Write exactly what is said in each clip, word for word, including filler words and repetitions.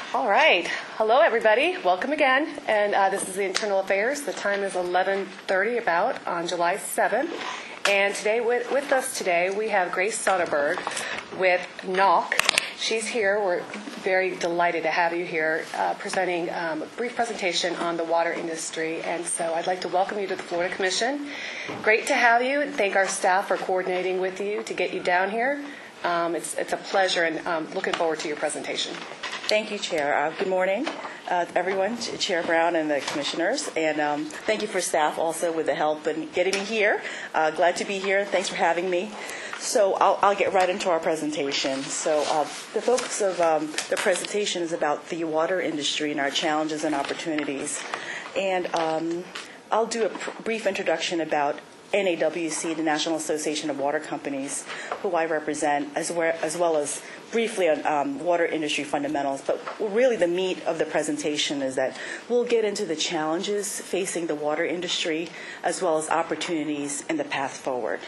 All right. Hello, everybody. Welcome again. And uh, this is the Internal Affairs. The time is eleven thirty about on July seventh. And today, with, with us today, we have Grace Soderberg with N O C. She's here. We're very delighted to have you here uh, presenting um, a brief presentation on the water industry. And so I'd like to welcome you to the Florida Commission. Great to have you, and thank our staff for coordinating with you to get you down here. Um, it's, it's a pleasure, and um, looking forward to your presentation. Thank you, Chair. Uh, good morning, uh, everyone, Chair Brown and the commissioners. And um, thank you for staff also with the help in getting me here. Uh, glad to be here. Thanks for having me. So I'll, I'll get right into our presentation. So uh, the focus of um, the presentation is about the water industry and our challenges and opportunities. And um, I'll do a pr- brief introduction about N A W C, the National Association of Water Companies, who I represent, as well as, well as briefly on um, water industry fundamentals. But really the meat of the presentation is that we'll get into the challenges facing the water industry, as well as opportunities and the path forward.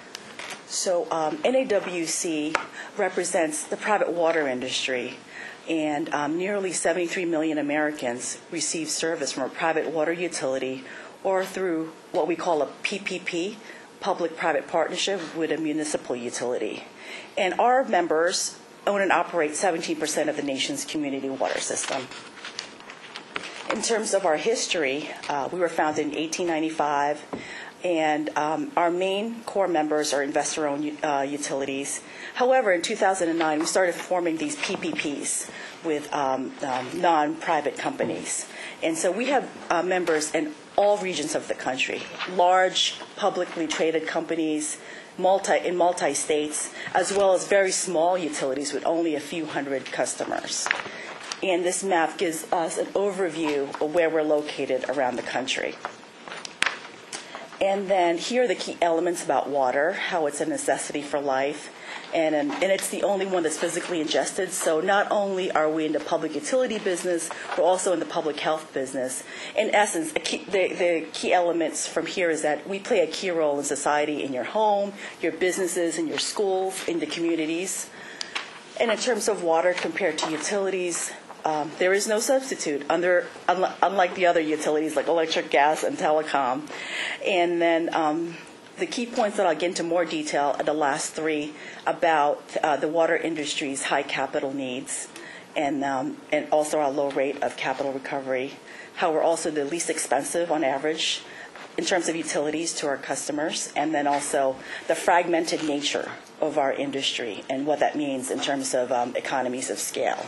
So um, N A W C represents the private water industry, and um, nearly seventy-three million Americans receive service from a private water utility or through what we call a P P P, public-private partnership with a municipal utility. And our members own and operate seventeen percent of the nation's community water system. In terms of our history, uh, we were founded in eighteen ninety-five, and um, our main core members are investor-owned uh, utilities. However, in two thousand nine, we started forming these P P Ps with um, um, non-private companies. And so we have uh, members in all regions of the country, large publicly traded companies multi, in multi-states, as well as very small utilities with only a few hundred customers. And this map gives us an overview of where we're located around the country. And then here are the key elements about water, how it's a necessity for life. And, and, and it's the only one that's physically ingested. So not only are we in the public utility business, we're also in the public health business. In essence, a key, the, the key elements from here is that we play a key role in society, in your home, your businesses, in your schools, in the communities. And in terms of water compared to utilities, um, there is no substitute, under, unlike, unlike the other utilities like electric, gas, and telecom. And then um, the key points that I'll get into more detail are the last three about uh, the water industry's high capital needs and, um, and also our low rate of capital recovery, how we're also the least expensive on average in terms of utilities to our customers, and then also the fragmented nature of our industry and what that means in terms of um, economies of scale.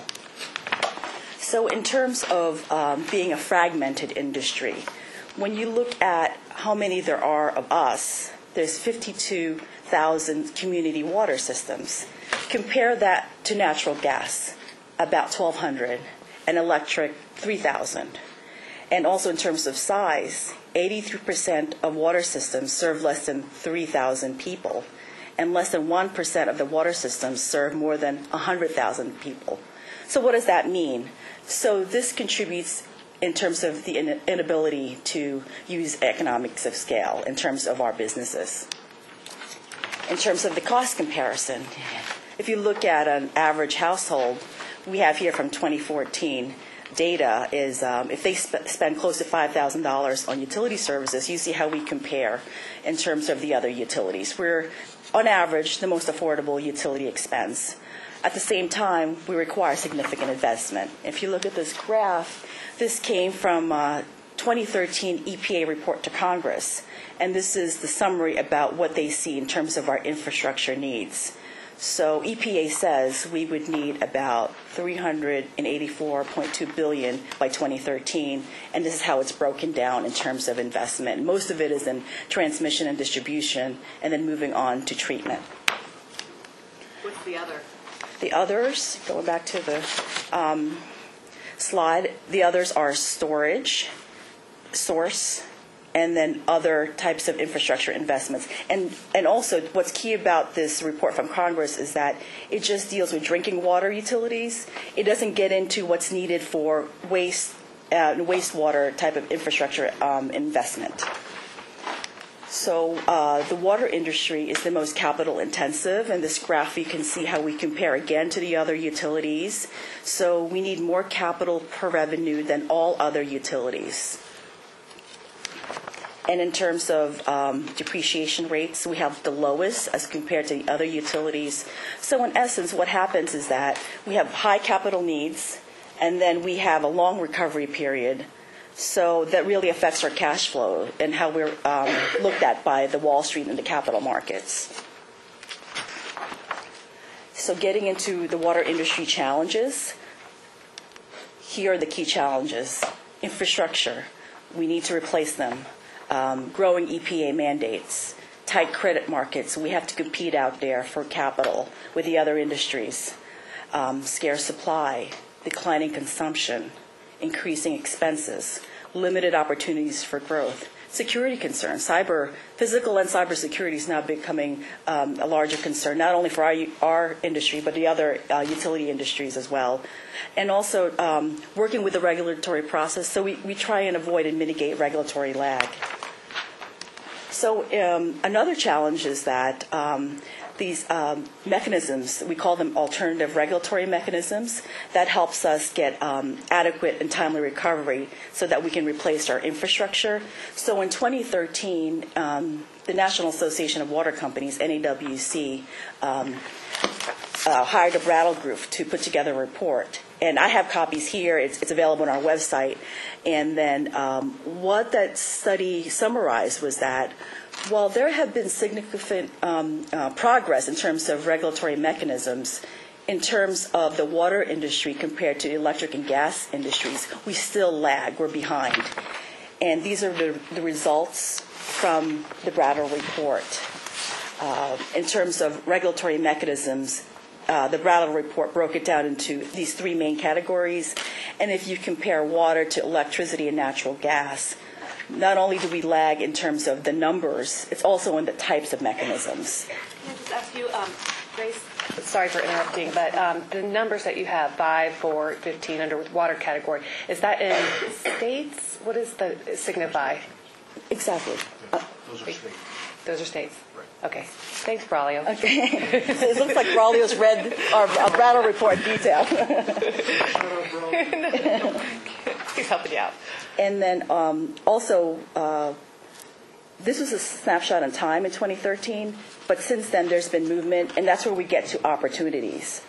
So in terms of um, being a fragmented industry, when you look at how many there are of us, there's fifty-two thousand community water systems. Compare that to natural gas, about twelve hundred, and electric, three thousand. And also in terms of size, eighty-three percent of water systems serve less than three thousand people, and less than one percent of the water systems serve more than one hundred thousand people. So what does that mean? So this contributes in terms of the inability to use economics of scale in terms of our businesses. In terms of the cost comparison, if you look at an average household, we have here from twenty fourteen data is um, if they sp- spend close to five thousand dollars on utility services, you see how we compare in terms of the other utilities. We're, on average, the most affordable utility expense. At the same time, we require significant investment. If you look at this graph, this came from a twenty thirteen E P A report to Congress, and this is the summary about what they see in terms of our infrastructure needs. So E P A says we would need about three hundred eighty-four point two billion dollars by twenty thirteen, and this is how it's broken down in terms of investment. Most of it is in transmission and distribution, and then moving on to treatment. What's the other? The others, going back to the um, slide, the others are storage, source, and then other types of infrastructure investments. And and also what's key about this report from Congress is that it just deals with drinking water utilities. It doesn't get into what's needed for waste uh, wastewater type of infrastructure um, investment. So uh, the water industry is the most capital intensive. In this graph, you can see how we compare again to the other utilities. So we need more capital per revenue than all other utilities. And in terms of um, depreciation rates, we have the lowest as compared to the other utilities. So in essence, what happens is that we have high capital needs, and then we have a long recovery period. So that really affects our cash flow and how we're um, looked at by the Wall Street and the capital markets. So getting into the water industry challenges, here are the key challenges. Infrastructure, we need to replace them. Um, growing E P A mandates, tight credit markets, we have to compete out there for capital with the other industries. Um, scarce supply, declining consumption, increasing expenses, limited opportunities for growth, security concerns. Cyber, physical and cyber security is now becoming um, a larger concern, not only for our, our industry, but the other uh, utility industries as well. And also um, working with the regulatory process, so we, we try and avoid and mitigate regulatory lag. So um, another challenge is that um, these um, mechanisms, we call them alternative regulatory mechanisms, that helps us get um, adequate and timely recovery so that we can replace our infrastructure. So in twenty thirteen, um, the National Association of Water Companies, N A W C, um, uh, hired a Brattle Group to put together a report. And I have copies here. It's, it's available on our website. And then um, what that study summarized was that while there have been significant um, uh, progress in terms of regulatory mechanisms, in terms of the water industry compared to the electric and gas industries, we still lag. We're behind. And these are the, the results from the Brattle report. Uh, in terms of regulatory mechanisms, Uh, the Brattle report broke it down into these three main categories. And if you compare water to electricity and natural gas, not only do we lag in terms of the numbers, it's also in the types of mechanisms. Can I just ask you, um, Grace, sorry for interrupting, but um, the numbers that you have, five, four, fifteen, under water category, is that in states? What does the signify? Exactly. Uh, Those are states. Those are states? Right. Okay. Thanks, Braulio. Okay. So it looks like Braulio's read our, our Brattle report in detail. He's helping you out. And then um, also, uh, this was a snapshot in time in twenty thirteen, but since then there's been movement, and that's where we get to opportunities.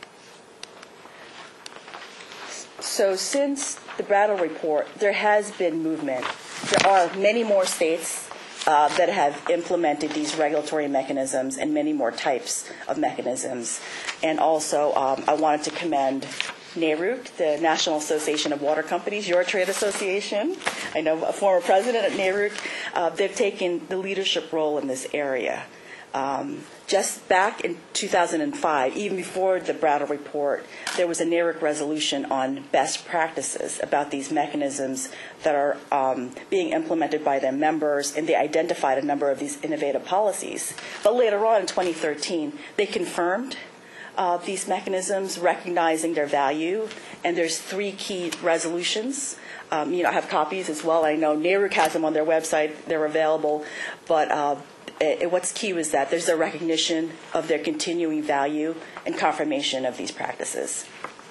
So since the Brattle report, there has been movement. There are many more states uh, that have implemented these regulatory mechanisms and many more types of mechanisms. And also, um, I wanted to commend NARUC, the National Association of Water Companies, your trade association. I know a former president at NARUC. Uh, they've taken the leadership role in this area. Um, just back in two thousand five, even before the Brattle report, there was a NARUC resolution on best practices about these mechanisms that are um, being implemented by their members, and they identified a number of these innovative policies. But later on in twenty thirteen, they confirmed uh, these mechanisms, recognizing their value, and there's three key resolutions. Um, you know, I have copies as well. I know NARUC has them on their website. They're available, but uh, It, what's key was that there's a recognition of their continuing value and confirmation of these practices.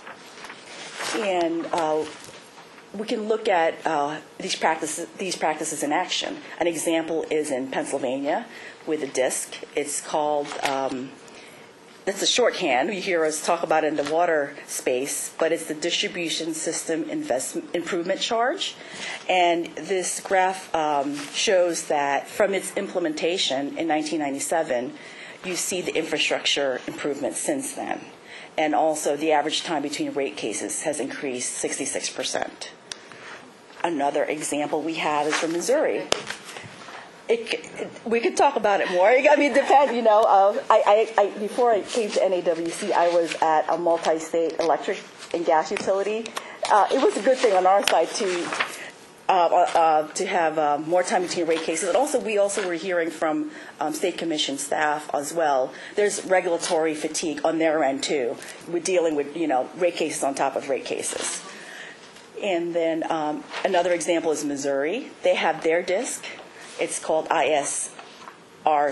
And uh, we can look at uh, these practices these practices in action. An example is in Pennsylvania with a DISC. It's called, um, that's a shorthand. You hear us talk about it in the water space, but it's the Distribution System Investment Improvement Charge. And this graph um, shows that from its implementation in nineteen ninety-seven, you see the infrastructure improvements since then. And also the average time between rate cases has increased sixty-six percent. Another example we have is from Missouri. It, it, we could talk about it more. I mean, it depends, you know. Uh, I, I, I, before I came to N A W C, I was at a multi-state electric and gas utility. Uh, it was a good thing on our side to uh, uh, to have uh, more time between rate cases. And also, we also were hearing from um, state commission staff as well. There's regulatory fatigue on their end too. We're dealing with, you know, rate cases on top of rate cases. And then um, another example is Missouri. They have their DISC. It's called I S R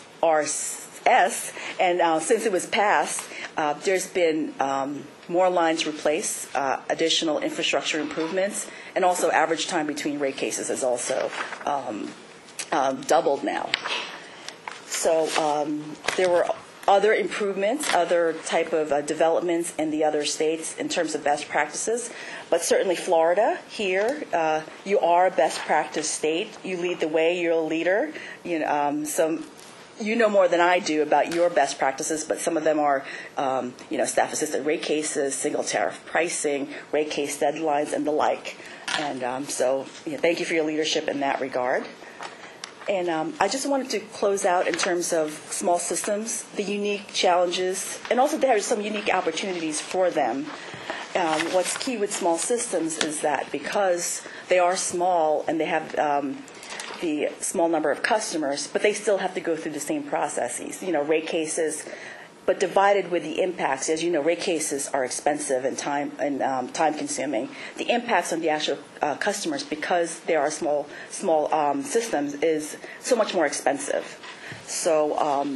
S, and uh, since it was passed, uh, there's been um, more lines replaced, uh, additional infrastructure improvements, and also average time between rate cases has also um, um, doubled now. So um, there were other improvements, other type of uh, developments in the other states in terms of best practices, but certainly Florida here, uh, you are a best practice state. You lead the way. You're a leader. You know, um, some. You know more than I do about your best practices, but some of them are, um, you know, staff-assisted rate cases, single tariff pricing, rate case deadlines, and the like. And um, so, you know, thank you for your leadership in that regard. And um, I just wanted to close out in terms of small systems, the unique challenges, and also there are some unique opportunities for them. Um, what's key with small systems is that because they are small and they have um, the small number of customers, but they still have to go through the same processes, you know, rate cases, but divided with the impacts. As you know, rate cases are expensive and time and um, time consuming. The impacts on the actual uh, customers, because they are small small um, systems, is so much more expensive. So, um,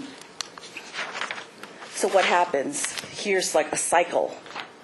so what happens? Here's like a cycle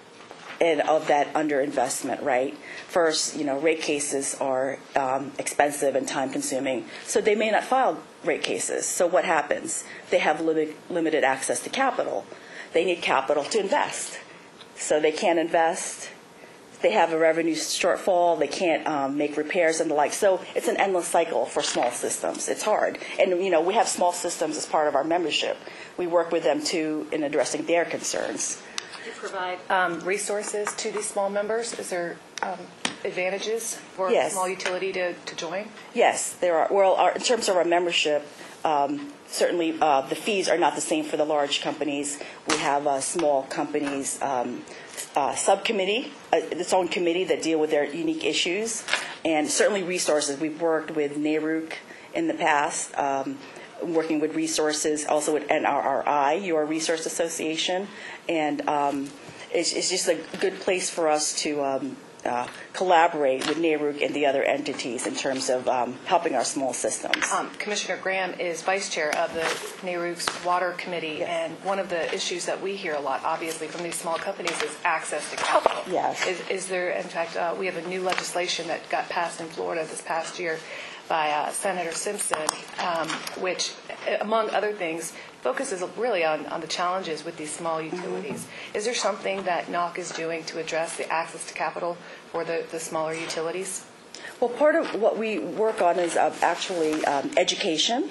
and of that underinvestment, right? First, you know, rate cases are um, expensive and time-consuming, so they may not file rate cases. So what happens? They have limit, limited access to capital. They need capital to invest, so they can't invest. They have a revenue shortfall. They can't um, make repairs and the like. So it's an endless cycle for small systems. It's hard, and you know, we have small systems as part of our membership. We work with them too in addressing their concerns. You provide um, resources to these small members. Is there um, advantages for Yes. a small utility to, to join? Yes, there are. Well, our, in terms of our membership, um, certainly uh, the fees are not the same for the large companies. We have a small companies um, uh, subcommittee, uh, its own committee that deal with their unique issues, and certainly resources. We've worked with NARUC in the past. Um, working with resources, also with N R R I, your Resource Association, and um, it's, it's just a good place for us to um, uh, collaborate with NARUC and the other entities in terms of um, helping our small systems. Um, Commissioner Graham is vice chair of the NARUC's Water Committee, Yes. and one of the issues that we hear a lot, obviously, from these small companies is access to capital. Yes. Is, is there, in fact, uh, we have a new legislation that got passed in Florida this past year by uh, Senator Simpson, um, which, among other things, focuses really on, on the challenges with these small utilities. Mm-hmm. Is there something that N O C is doing to address the access to capital for the, the smaller utilities? Well, part of what we work on is uh, actually um, education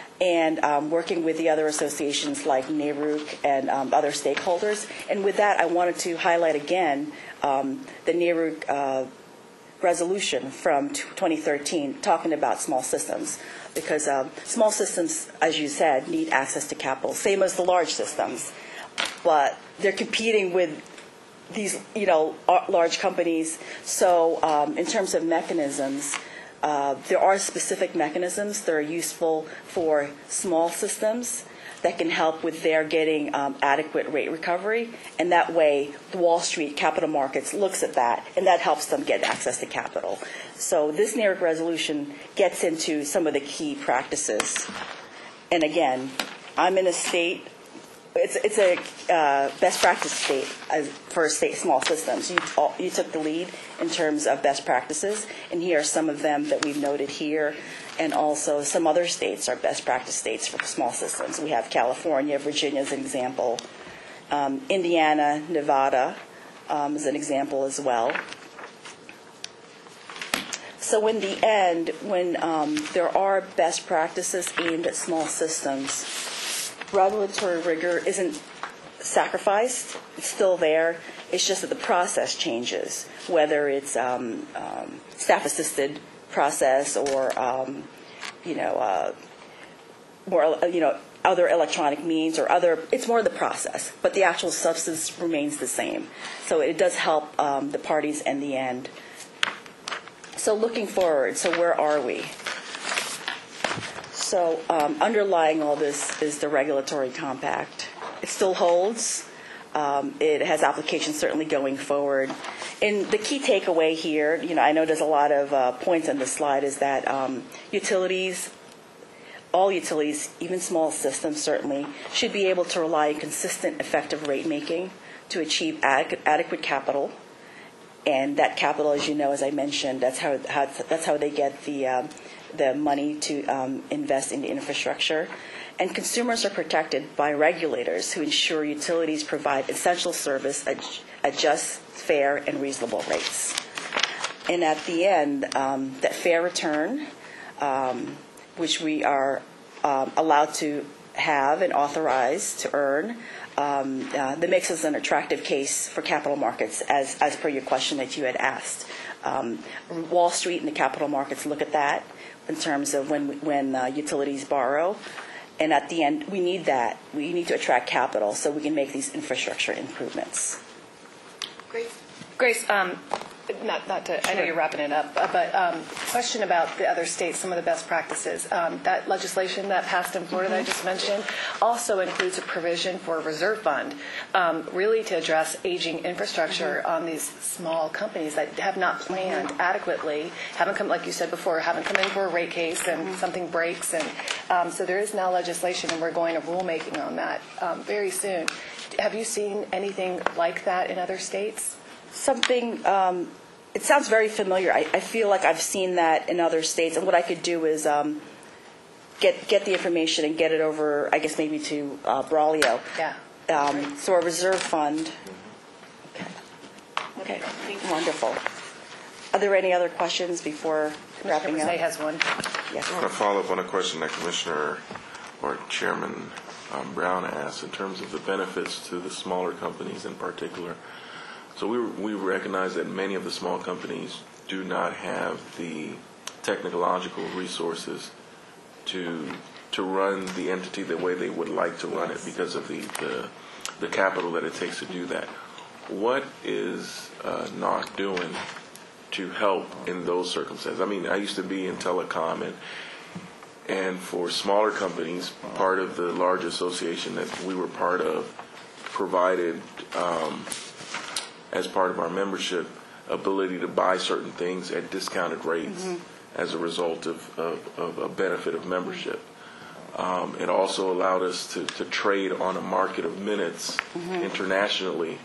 and um, working with the other associations like NARUC and um, other stakeholders. And with that, I wanted to highlight again um, the NARUC uh, resolution from twenty thirteen talking about small systems, because um, small systems, as you said, need access to capital, same as the large systems, but they're competing with these, you know, large companies. So um, in terms of mechanisms, uh, there are specific mechanisms that are useful for small systems that can help with their getting um, adequate rate recovery. And that way, the Wall Street capital markets looks at that, and that helps them get access to capital. So this NARUC resolution gets into some of the key practices. And again, I'm in a state, it's, it's a uh, best practice state as for state small systems. You, you took the lead in terms of best practices, and here are some of them that we've noted here. And also some other states are best practice states for small systems. We have California, Virginia as an example, um, Indiana, Nevada um, as an example as well. So in the end, when um, there are best practices aimed at small systems, regulatory rigor isn't sacrificed. It's still there. It's just that the process changes, whether it's um, um, staff-assisted process or um, you know uh, more you know other electronic means or other. It's more the process, but the actual substance remains the same. So it does help um, the parties in the end. So looking forward, so where are we? So um, underlying all this is the regulatory compact. It still holds. Um, it has applications certainly going forward. and the key takeaway here, you know, I know there's a lot of uh, points on this slide, is that um, utilities, all utilities, even small systems certainly, should be able to rely on consistent, effective rate making to achieve adequate, adequate capital. And that capital, as you know, as I mentioned, that's how, how that's how they get the um, the money to um, invest in the infrastructure. And consumers are protected by regulators who ensure utilities provide essential service at, at just, fair, and reasonable rates. And at the end, um, that fair return, um, which we are um, allowed to have and authorized to earn, um, uh, that makes us an attractive case for capital markets, as, as per your question that you had asked. Um, Wall Street and the capital markets look at that in terms of when, when uh, utilities borrow. And at the end, we need that. We need to attract capital so we can make these infrastructure improvements. Grace, Grace, um, not not to. Sure. I know you're wrapping it up, uh, but um, question about the other states, some of the best practices. Um, that legislation that passed in Florida mm-hmm. that I just mentioned also includes a provision for a reserve fund, um, really to address aging infrastructure mm-hmm. on these small companies that have not planned mm-hmm. adequately, haven't come, like you said before, haven't come in for a rate case, and mm-hmm. something breaks, and um, so there is now legislation, and we're going to rulemaking on that um, very soon. Have you seen anything like that in other states? Something, um, it sounds very familiar. I, I feel like I've seen that in other states. And what I could do is um, get get the information and get it over, I guess, maybe to uh, Braulio. Yeah. Um, so a reserve fund. Okay. Okay. Wonderful. Are there any other questions before wrapping up? has one. Yes. I want to follow up on a question that Commissioner or Chairman um, Brown asked in terms of the benefits to the smaller companies in particular. So we we recognize that many of the small companies do not have the technological resources to to run the entity the way they would like to run it because of the the, the capital that it takes to do that. What is uh, N O C doing to help in those circumstances? I mean, I used to be in telecom, and and for smaller companies, part of the large association that we were part of provided. Um, as part of our membership, ability to buy certain things at discounted rates mm-hmm. as a result of, of, of a benefit of membership. Um, it also allowed us to, to trade on a market of minutes mm-hmm. internationally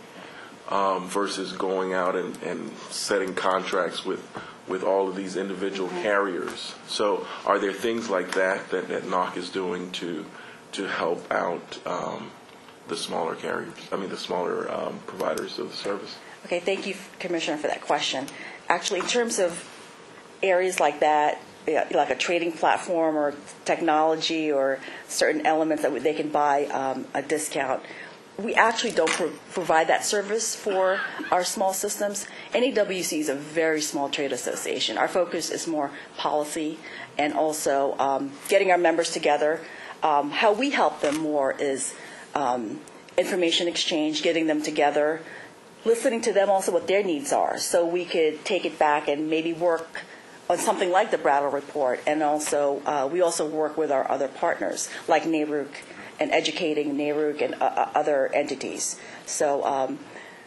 um, versus going out and, and setting contracts with, with all of these individual mm-hmm. carriers. So are there things like that that, that N O C is doing to, to help out um, the smaller carriers, I mean the smaller um, providers of the service? Okay, thank you, Commissioner, for that question. Actually, in terms of areas like that, like a trading platform or technology or certain elements that they can buy um, a discount, we actually don't pro- provide that service for our small systems. N A W C is a very small trade association. Our focus is more policy and also um, getting our members together. Um, how we help them more is Um, information exchange, getting them together, listening to them also what their needs are, so we could take it back and maybe work on something like the Brattle Report. And also, uh, we also work with our other partners, like N A R U C, and educating N A R U C and uh, other entities. So, um,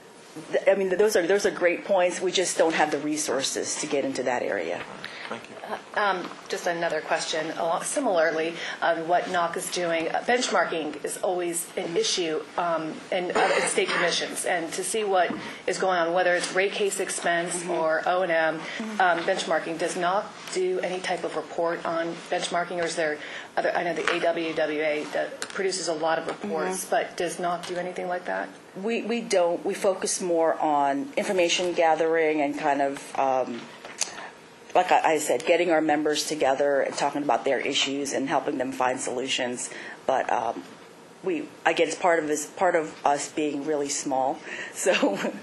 th- I mean, those are those are great points. We just don't have the resources to get into that area. Thank you. Uh, um, just another question. Along, similarly, um, what N O C is doing, uh, benchmarking is always an issue um, in, uh, in state commissions, and to see what is going on, whether it's rate case expense mm-hmm. or O and M, mm-hmm. um, benchmarking. Does N O C do any type of report on benchmarking, or is there other? I know the A W W A that produces a lot of reports, mm-hmm. but does N O C do anything like that? We we don't. We focus more on information gathering and kind of. Um, Like I said, getting our members together and talking about their issues and helping them find solutions. But um, we, I guess, part of this, part of us being really small. So,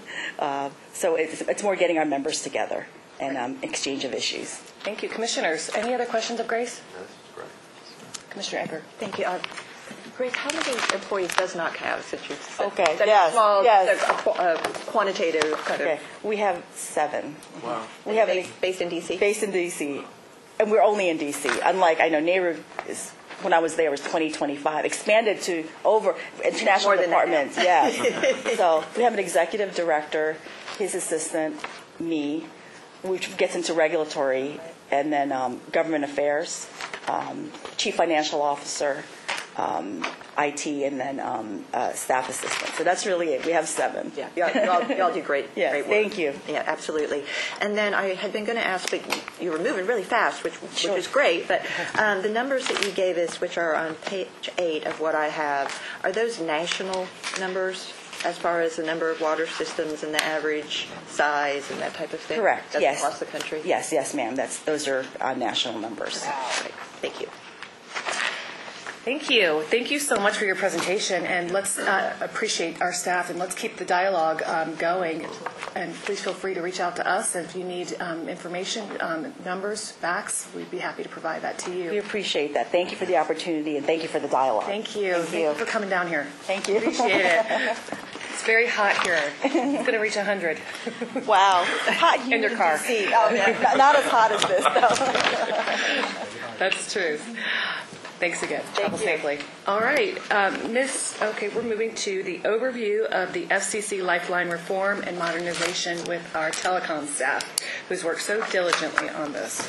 uh, so it's, it's more getting our members together and um, exchange of issues. Thank you, commissioners. Any other questions of Grace? That's great. Commissioner Edgar. Thank you. Uh, Grace, how many employees does N O C have? Since you said okay. Such yes. a small, yes. a, a quantitative kind okay. of. We have seven. Wow. We have based, based in D C. Based in D C, and we're only in D C. Unlike I know N A R U C is when I was there, was twenty, twenty-five. Expanded to over international More than that departments. Yeah. So we have an executive director, his assistant, me, which gets into regulatory, and then um, government affairs, um, chief financial officer, um, I T, and then um, uh, staff assistant. So that's really it. We have seven. Yeah, y'all, y'all, y'all do great, Yes, great work. thank you. Yeah, absolutely. And then I had been going to ask, but you were moving really fast, which, Sure. which is great, but um, the numbers that you gave us, which are on page eight of what I have, are those national numbers as far as the number of water systems and the average size and that type of thing? Correct. That's Yes. across the country? Yes, yes, ma'am. That's those are uh, national numbers. Great. Thank you. Thank you. Thank you so much for your presentation, and let's uh, appreciate our staff, and let's keep the dialogue um, going. And please feel free to reach out to us if you need um, information, um, numbers, facts. We'd be happy to provide that to We you. appreciate that. Thank you for the opportunity, and thank you for the dialogue. Thank you. Thank Thank you. you for coming down here. Thank you. Appreciate it. It's very hot here. It's going to reach one hundred. Wow. Hot In your car. D C. Oh, yeah. not, not as hot as this, though. That's true. Thanks again. Thank Travel you. safely. All right, um, Miss. Okay, we're moving to the overview of the F C C Lifeline reform and modernization with our telecom staff, who's worked so diligently on this.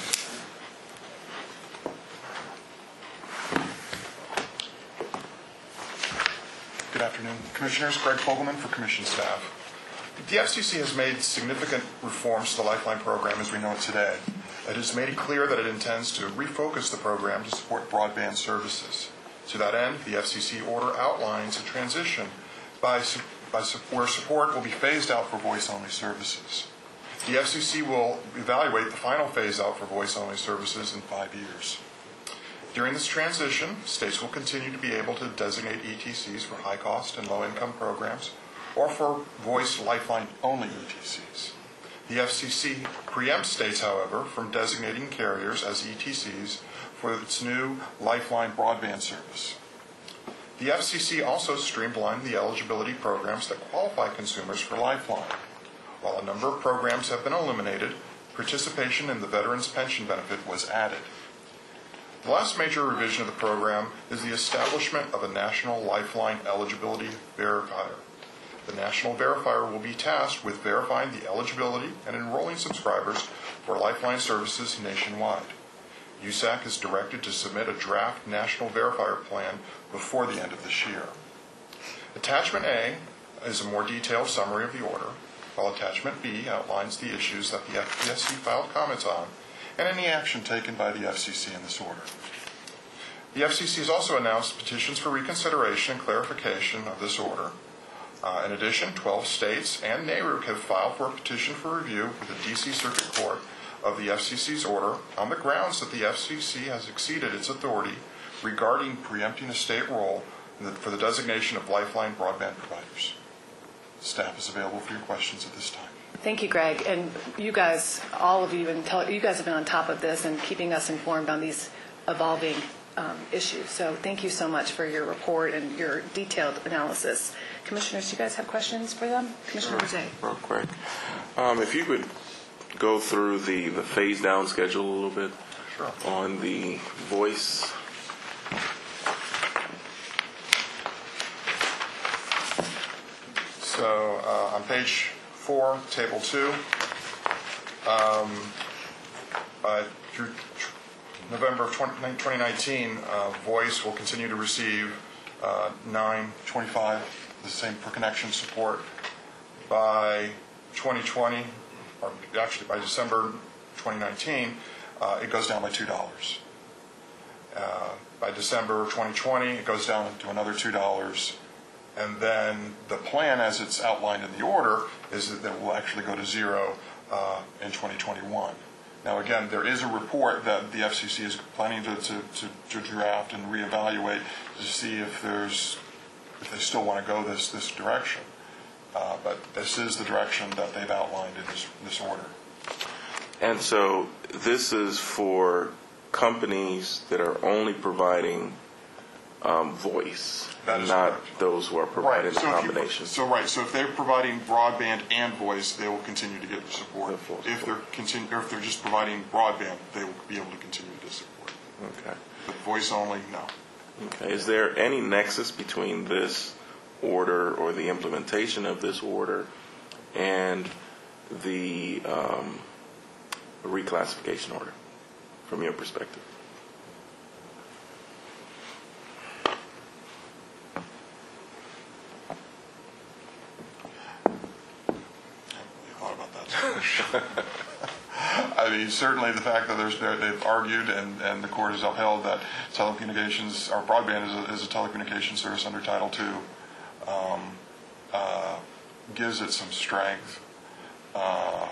Good afternoon, Commissioners. Greg Fogelman for Commission staff. The F C C has made significant reforms to the Lifeline program as we know it today. It has made it clear that it intends to refocus the program to support broadband services. To that end, the F C C order outlines a transition by, by where support will be phased out for voice-only services. The F C C will evaluate the final phase-out for voice-only services in five years. During this transition, states will continue to be able to designate E T Cs for high-cost and low-income programs or for voice Lifeline-only E T Cs. The F C C preempts states, however, from designating carriers as E T Cs for its new Lifeline broadband service. The F C C also streamlined the eligibility programs that qualify consumers for Lifeline. While a number of programs have been eliminated, participation in the Veterans Pension Benefit was added. The last major revision of the program is the establishment of a National Lifeline Eligibility Verifier. The National Verifier will be tasked with verifying the eligibility and enrolling subscribers for Lifeline services nationwide. U S A C is directed to submit a draft National Verifier plan before the end of this year. Attachment A is a more detailed summary of the order, while Attachment B outlines the issues that the F P S C filed comments on and any action taken by the F C C in this order. The F C C has also announced petitions for reconsideration and clarification of this order. Uh, in addition, twelve states and N A R U C have filed for a petition for review with the D C Circuit Court of the F C C's order on the grounds that the F C C has exceeded its authority regarding preempting a state role in the, for the designation of Lifeline broadband providers. Staff is available for your questions at this time. Thank you, Greg. And you guys, all of you, and tele- you guys have been on top of this and keeping us informed on these evolving um, issues. So thank you so much for your report and your detailed analysis. Commissioners, do you guys have questions for them? Commissioner Rosé. Real quick. Um, if you could go through the, the phase down schedule a little bit Sure. on the voice. So uh, on page four, table two, um, uh, through tr- November of twenty nineteen, uh, voice will continue to receive uh, nine twenty-five, the same per connection support. By twenty twenty, or actually by December twenty nineteen, uh, it goes down by two dollars. Uh, by December twenty twenty, it goes down to another two dollars. And then the plan, as it's outlined in the order, is that it will actually go to zero uh, in twenty twenty-one. Now, again, there is a report that the F C C is planning to, to, to, to draft and reevaluate to see if there's if they still want to go this this direction. Uh, but this is the direction that they've outlined in this this order. And so this is for companies that are only providing um, voice, That is not correct. those who are providing the so if you- combination. so right. So if they're providing broadband and voice, they will continue to get support. The full If they're continue, or if they're just providing broadband, they will be able to continue to get support. Okay. But voice only, no. Okay. Is there any nexus between this order or the implementation of this order and the um, reclassification order, from your perspective? Thought about that. I mean, certainly the fact that there's, they've argued and, and the court has upheld that telecommunications, or broadband is a, is a telecommunications service under Title two, um, uh, gives it some strength. Uh,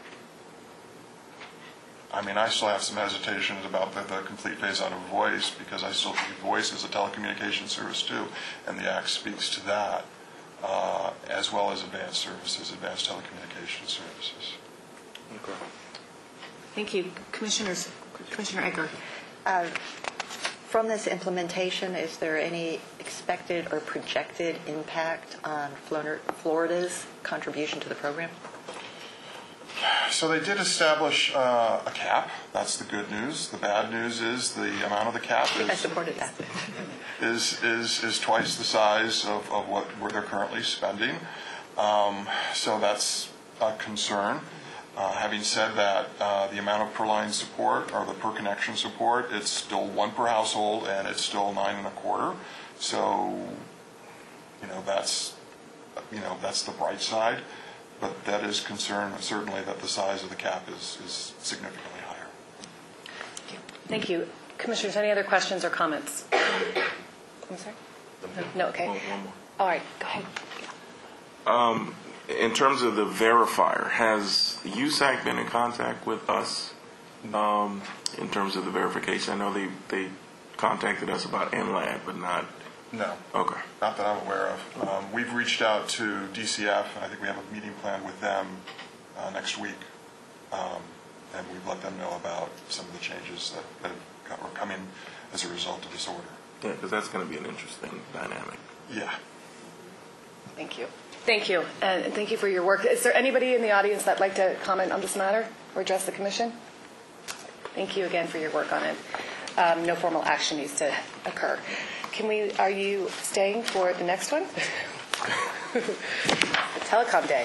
I mean, I still have some hesitations about the, the complete phase-out of voice, because I still think voice is a telecommunications service too, and the Act speaks to that, uh, as well as advanced services, advanced telecommunications services. Okay. Thank you. Commissioners, Commissioner Egger. Uh, From this implementation, is there any expected or projected impact on Flor- Florida's contribution to the program? So they did establish uh, a cap. That's the good news. The bad news is the amount of the cap I is supported that. is is, is twice the size of, of what where they're currently spending. Um, so that's a concern. Uh, having said that, uh, the amount of per line support or the per connection support, it's still one per household, and it's still nine and a quarter. So, you know, that's you know that's the bright side. But that is concern, certainly, that the size of the cap is, is significantly higher. Thank you. Commissioners, any other questions or comments? I'm sorry? No, okay. One, one more. All right, go ahead. Um, in terms of the verifier, has U S A C been in contact with us um, in terms of the verification? I know they, they contacted us about N L A D, but not... No. Okay. Not that I'm aware of. Um, we've reached out to D C F, and I think we have a meeting planned with them uh, next week. Um, and we've let them know about some of the changes that, that have, are coming as a result of this order. Yeah, because that's going to be an interesting dynamic. Yeah. Thank you. Thank you, and thank you for your work. Is there anybody in the audience that'd like to comment on this matter or address the commission? Thank you again for your work on it. Um, no formal action needs to occur. Can we? Are you staying for the next one? The Telecom Day.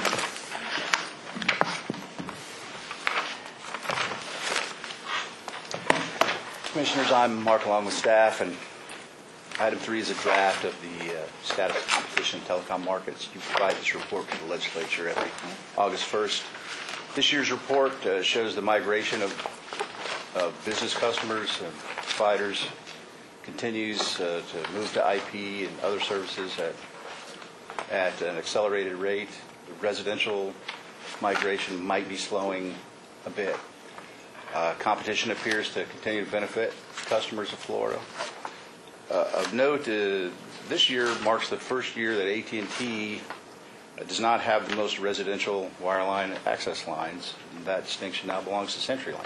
Commissioners, I'm Mark along with staff, and item three is a draft of the uh, status of competition in telecom markets. You provide this report to the legislature every August first. This year's report uh, shows the migration of, of business customers and providers continues uh, to move to I P and other services at, at an accelerated rate. The residential migration might be slowing a bit. Uh, competition appears to continue to benefit customers of Florida. Uh, of note, uh, this year marks the first year that A T and T does not have the most residential wireline access lines. And that distinction now belongs to CenturyLink.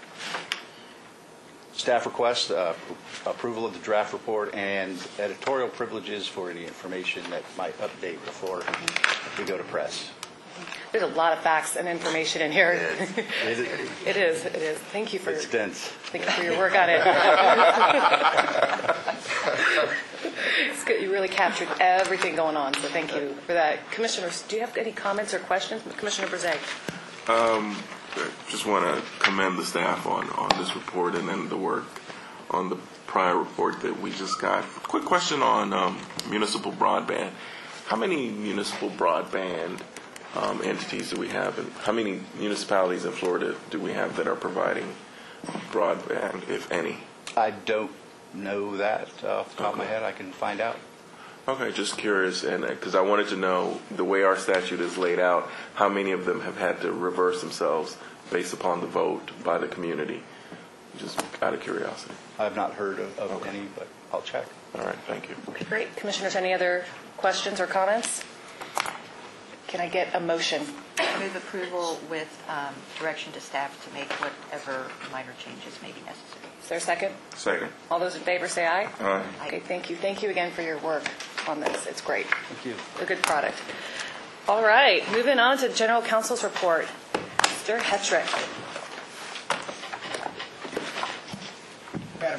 Staff requests uh, approval of the draft report and editorial privileges for any information that might update before we go to press. There's a lot of facts and information in here. It is. It is. It is. Thank you for. It's dense. Thank you for your work on it. It's good. You really captured everything going on, so thank you for that. Commissioners, do you have any comments or questions? Commissioner Brzeg. Um, just want to commend the staff on, on this report and then the work on the prior report that we just got. Quick question on um, municipal broadband. How many municipal broadband um, entities do we have, and how many municipalities in Florida do we have that are providing broadband, if any? I don't know that off the top of my head. I can find out. Okay, just curious, and because I wanted to know the way our statute is laid out, how many of them have had to reverse themselves based upon the vote by the community? Just out of curiosity. I've not heard of, of Okay. any, but I'll check. All right, thank you. Okay, great. Commissioners, any other questions or comments? Can I get a motion? Move approval with um, direction to staff to make whatever minor changes may be necessary. Is there a second? Second. All those in favor say aye. Aye. Okay, thank you. Thank you again for your work on this. It's great. Thank you. A good product. All right, moving on to General Counsel's report. Mister Hetrick. Madam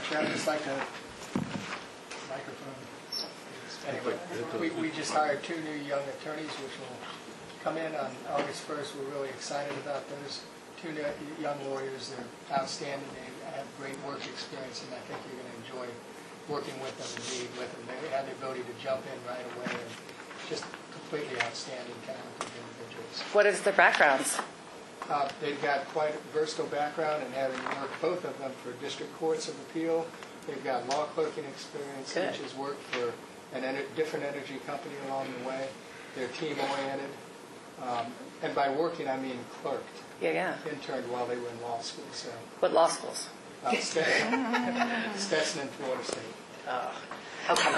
Chair, I'd just like to, microphone. Anyway, we, we just hired two new young attorneys, which will come in on August first. We're really excited about those two new young lawyers. They're outstanding. They have great work experience, and I think you're going to enjoy working with them and being with them. They have the ability to jump in right away, and just completely outstanding, talented individuals. What is their backgrounds? Uh, they've got quite a versatile background in having worked, both of them, for district courts of appeal. They've got law clerking experience, Good. which has worked for an en- different energy company along the way. They're team-oriented. Um, and by working, I mean clerked. Yeah, yeah. Interned while they were in law school. So, What law schools? uh, Stetson, Stetson and Florida State. Oh, how come?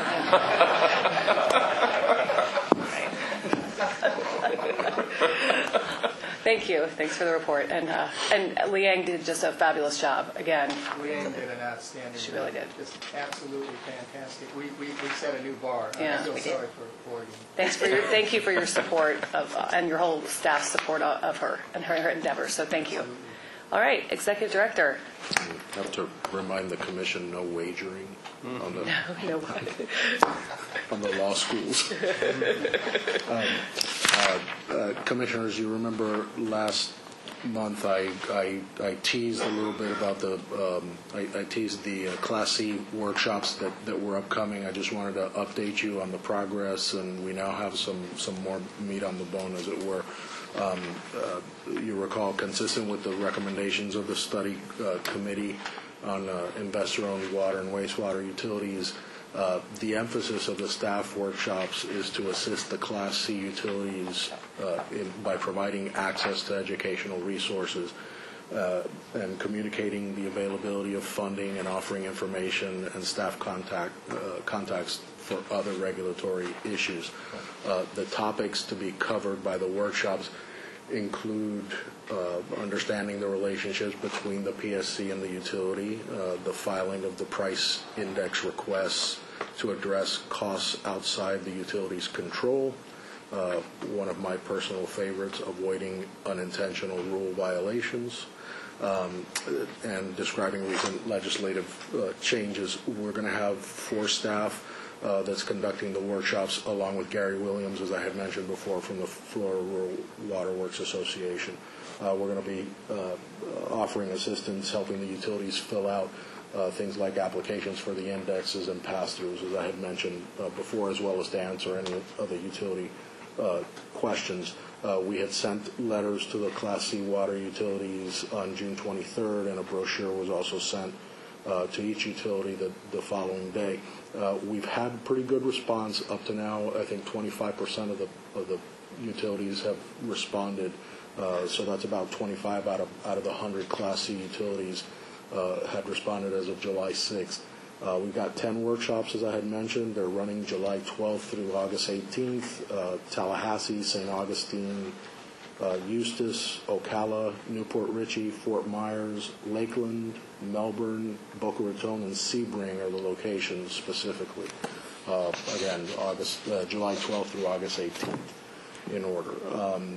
Thank you. Thanks for the report. And uh, and Liang did just a fabulous job again. Leanne did an outstanding She really job. did. Just absolutely fantastic. We, we, we set a new bar. Yeah, I feel we did. sorry for Oregon. Thanks for your thank you for your support of uh, and your whole staff support of, of her and her, her endeavors. So thank you. All right, Executive Director. I have to remind the commission, no wagering on the No, on the law schools. um, uh, uh, commissioners, you remember last month I, I, I teased a little bit about the um, I, I teased the uh, Class C workshops that, that were upcoming. I just wanted to update you on the progress, and we now have some, some more meat on the bone, as it were. Um, uh, you recall, consistent with the recommendations of the study uh, committee on uh, investor-owned water and wastewater utilities, uh, the emphasis of the staff workshops is to assist the Class C utilities uh, in, by providing access to educational resources uh, and communicating the availability of funding and offering information and staff contact uh, contacts for other regulatory issues. Uh, the topics to be covered by the workshops include uh, understanding the relationships between the P S C and the utility, uh, the filing of the price index requests to address costs outside the utility's control, uh, one of my personal favorites, avoiding unintentional rule violations, um, and describing recent legislative uh, changes. We're going to have four staff Uh, that's conducting the workshops, along with Gary Williams, as I had mentioned before, from the Florida Rural Water Works Association. Uh, we're going to be uh, offering assistance, helping the utilities fill out uh, things like applications for the indexes and pass-throughs, as I had mentioned uh, before, as well as to answer any of the utility uh, questions. Uh, we had sent letters to the Class C water utilities on June twenty-third, and a brochure was also sent uh, to each utility the, the following day. Uh, we've had pretty good response up to now. I think twenty-five percent of the of the utilities have responded, uh, so that's about twenty-five out of out of the one hundred Class C utilities uh, had responded as of July sixth. Uh, we've got ten workshops, as I had mentioned. They're running July twelfth through August eighteenth. Uh, Tallahassee, Saint Augustine, uh, Eustis, Ocala, Newport Richey, Fort Myers, Lakeland, Melbourne, Boca Raton, and Sebring are the locations specifically. Uh, again, August, uh, July twelfth through August eighteenth in order. Um,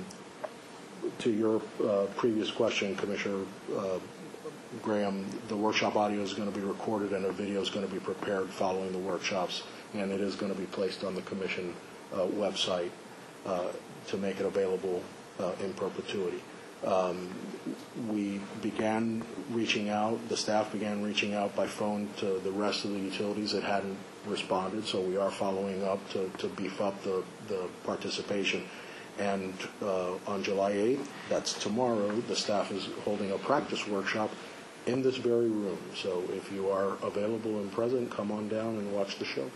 to your uh, previous question, Commissioner uh, Graham, the workshop audio is going to be recorded and a video is going to be prepared following the workshops, and it is going to be placed on the Commission uh, website uh, to make it available uh, in perpetuity. Um, we began reaching out, the staff began reaching out by phone to the rest of the utilities that hadn't responded, so we are following up to, to beef up the, the participation. And uh, on July eighth, that's tomorrow, the staff is holding a practice workshop in this very room. So if you are available and present, come on down and watch the show.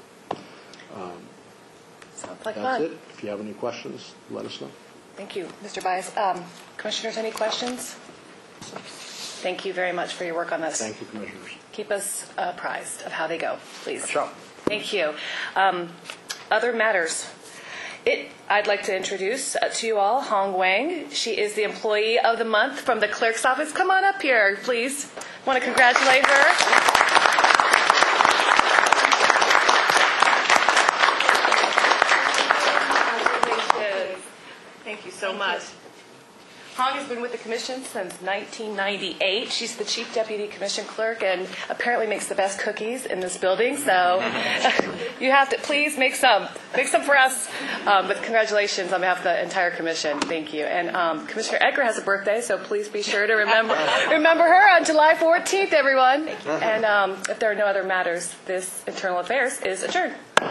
Um, Sounds like that's fun. it. If you have any questions, let us know. Thank you, Mister Bias. Um, commissioners, any questions? Thank you very much for your work on this. Thank you, Commissioners. Keep us apprised of how they go, please. Sure. Thank you. Um, other matters. It, I'd like to introduce uh, to you all Hong Wang. She is the Employee of the Month from the Clerk's Office. Come on up here, please. Want to congratulate her. Thank you so much. Hong has been with the commission since nineteen ninety-eight. She's the chief deputy commission clerk and apparently makes the best cookies in this building. So you have to please make some, make some for us. Um, but congratulations on behalf of the entire commission. Thank you. And um, Commissioner Edgar has a birthday, so please be sure to remember remember her on July fourteenth, everyone. And um, if there are no other matters, this internal affairs is adjourned.